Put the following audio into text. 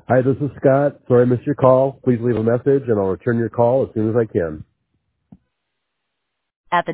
Hi, this is Scott. Sorry I missed your call. Please leave a message, and I'll return your call as soon as I can.